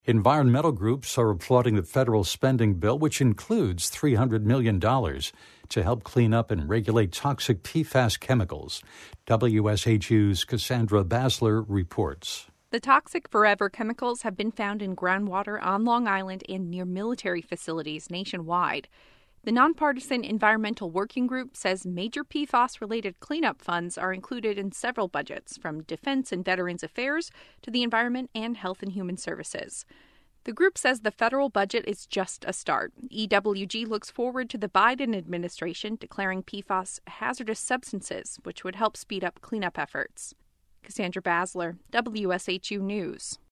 Environmental groups are applauding the federal spending bill, which includes $300 million to help clean up and regulate toxic PFAS chemicals. WSHU's Cassandra Basler reports. The toxic forever chemicals have been found in groundwater on Long Island and near military facilities nationwide. The nonpartisan Environmental Working Group says major PFAS-related cleanup funds are included in several budgets, from Defense and Veterans Affairs to the Environment and Health and Human Services. The group says the federal budget is just a start. EWG looks forward to the Biden administration declaring PFAS hazardous substances, which would help speed up cleanup efforts. Cassandra Basler, WSHU News.